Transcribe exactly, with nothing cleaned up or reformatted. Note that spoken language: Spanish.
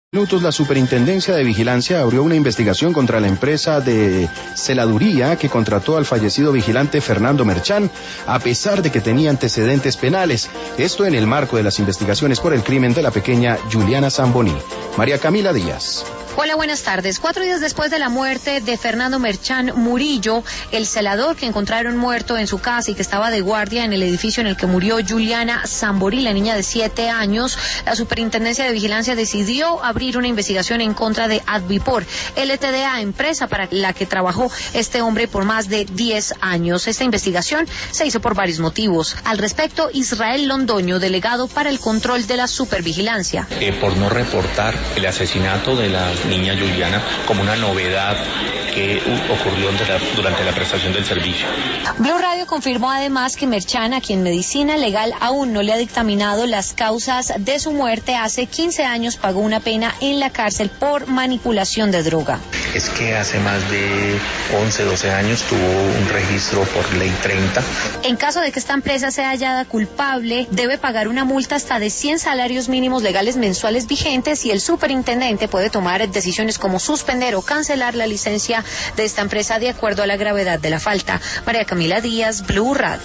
Minutos, la Superintendencia de Vigilancia abrió una investigación contra la empresa de celaduría que contrató al fallecido vigilante Fernando Merchán, a pesar de que tenía antecedentes penales. Esto en el marco de las investigaciones por el crimen de la pequeña Juliana Zamboni. María Camila Díaz. Hola, buenas tardes. Cuatro días después de la muerte de Fernando Merchán Murillo, el celador que encontraron muerto en su casa y que estaba de guardia en el edificio en el que murió Juliana Zamboni, la niña de siete años, la Superintendencia de Vigilancia decidió abrir una investigación en contra de Advipor, L T D A, empresa para la que trabajó este hombre por más de diez años. Esta investigación se hizo por varios motivos. Al respecto, Israel Londoño, delegado para el control de la supervigilancia. Eh, por no reportar el asesinato de la niña Juliana como una novedad que ocurrió durante la, durante la prestación del servicio. Blue Radio confirmó además que Merchán, a quien medicina legal aún no le ha dictaminado las causas de su muerte, hace quince años pagó una pena en la cárcel por manipulación de droga. Es que hace más de once, doce años tuvo un registro por ley treinta. En caso de que esta empresa sea hallada culpable, debe pagar una multa hasta de cien salarios mínimos legales mensuales vigentes y el superintendente puede tomar decisiones como suspender o cancelar la licencia de esta empresa de acuerdo a la gravedad de la falta. María Camila Díaz, Blue Radio.